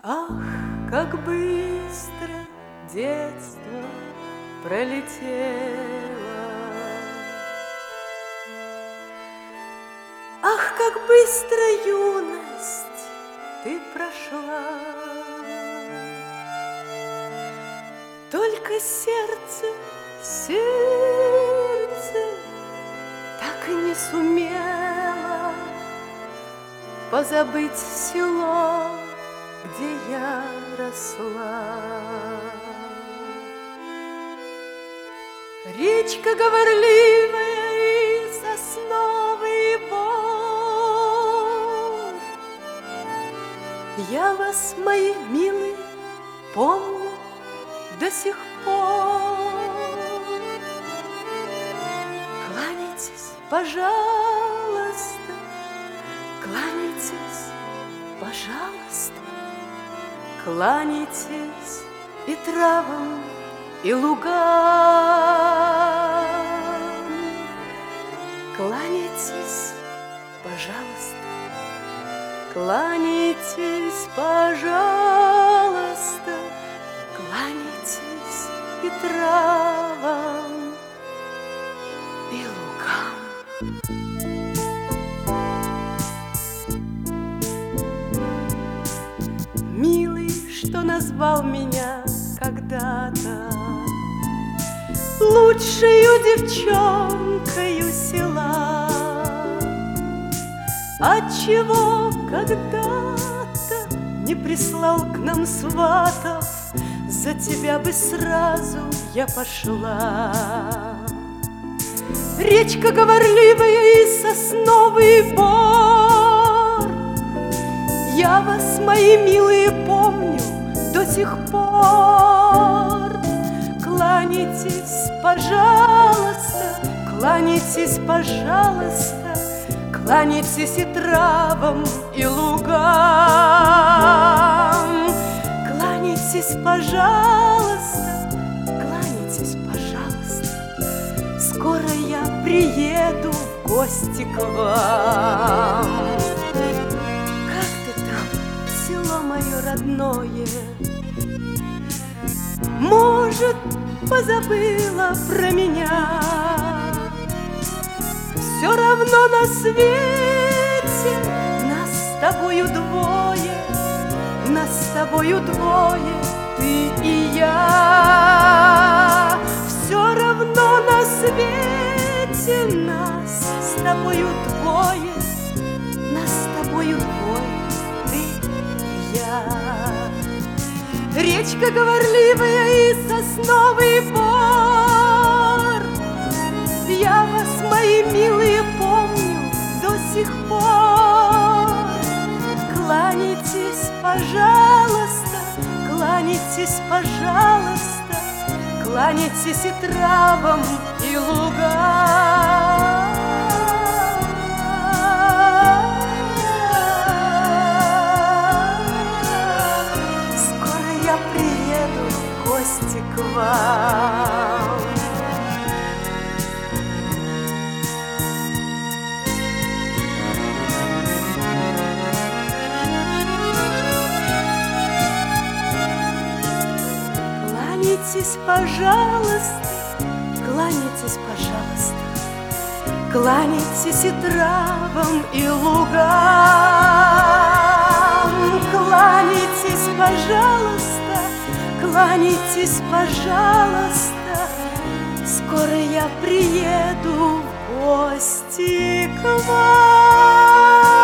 Ах, как быстро детство пролетело! Ах, как быстро юность ты прошла! Только сердце так и не сумело позабыть село, где я росла. Речка говорливая и сосновый бор, я вас, мои милые, помню до сих пор. Кланяйтесь, пожалуйста, кланяйтесь, пожалуйста, кланяйтесь и травам, и лугам. Кланяйтесь, пожалуйста, кланяйтесь, пожалуйста, кланяйтесь и травам, и лугам. Милый, что назвал меня когда-то лучшею девчонкою села, отчего когда-то не прислал к нам сватов, за тебя бы сразу я пошла. Речка говорливая и сосновый бор, я вас, мои милые, помню до сих пор. Кланяйтесь, пожалуйста, кланяйтесь, пожалуйста, кланяйтесь и травам, и лугам. Кланяйтесь, пожалуйста, кланяйтесь, пожалуйста, скоро я приеду в гости к вам. Как ты там, село мое родное? Может, позабыла про меня? Все равно на свете нас с тобою двое, нас с тобою двое, ты и я. Все равно на свете нас с тобою двое, нас с тобою двое, ты и я. Речка говорливая и сосновый бор, я вас, мои милые, помню до сих пор. Кланяйтесь, пожалуйста, кланяйтесь, пожалуйста, кланяйтесь и травам, и лугам. Скоро я приеду в гости к вам. Кланяйтесь, пожалуйста, кланяйтесь, пожалуйста, кланяйтесь и травам, и лугам. Кланяйтесь, пожалуйста, кланяйтесь, пожалуйста, скоро я приеду в гости к вам.